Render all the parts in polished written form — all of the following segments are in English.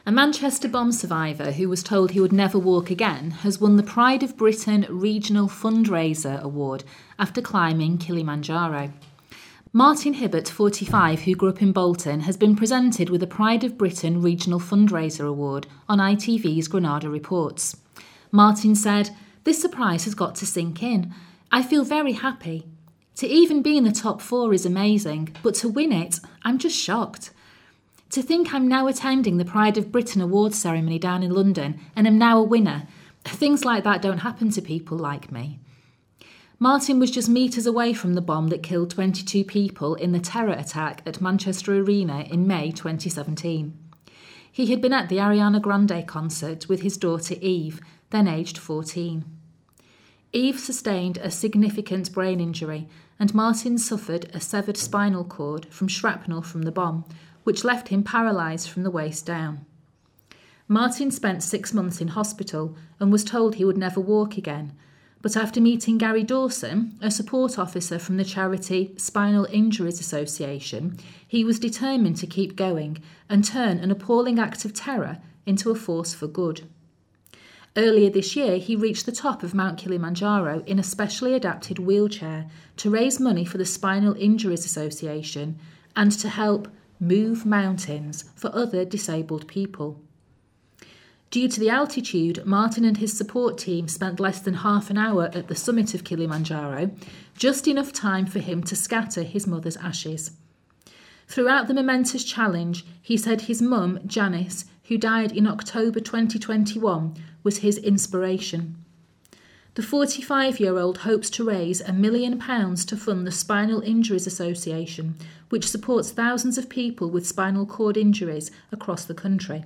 A Manchester bomb survivor who was told he would never walk again has won the Pride of Britain Regional Fundraiser Award after climbing Kilimanjaro. Martin Hibbert, 45, who grew up in Bolton, has been presented with the Pride of Britain Regional Fundraiser Award on ITV's Granada Reports. Martin said, "This surprise has got to sink in. I feel very happy. To even be in the top 4 is amazing, but to win it, I'm just shocked. To think I'm now attending the Pride of Britain Awards ceremony down in London and am now a winner. Things like that don't happen to people like me." Martin was just metres away from the bomb that killed 22 people in the terror attack at Manchester Arena in May 2017. He had been at the Ariana Grande concert with his daughter Eve, then aged 14. Eve sustained a significant brain injury and Martin suffered a severed spinal cord from shrapnel from the bomb, which left him paralysed from the waist down. Martin spent 6 months in hospital and was told he would never walk again, but after meeting Gary Dawson, a support officer from the charity Spinal Injuries Association, he was determined to keep going and turn an appalling act of terror into a force for good. Earlier this year, he reached the top of Mount Kilimanjaro in a specially adapted wheelchair to raise money for the Spinal Injuries Association and to help move mountains for other disabled people. Due to the altitude, Martin and his support team spent less than half an hour at the summit of Kilimanjaro, just enough time for him to scatter his mother's ashes. Throughout the momentous challenge, he said his mum, Janice, who died in October 2021, was his inspiration. The 45-year-old hopes to raise £1 million to fund the Spinal Injuries Association, which supports thousands of people with spinal cord injuries across the country.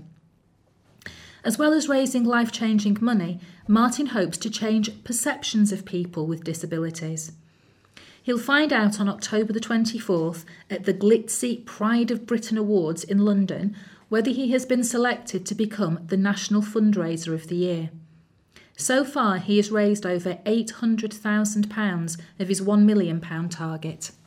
As well as raising life-changing money, Martin hopes to change perceptions of people with disabilities. He'll find out on October the 24th at the glitzy Pride of Britain Awards in London whether he has been selected to become the National Fundraiser of the Year. So far, he has raised over £800,000 of his £1 million target.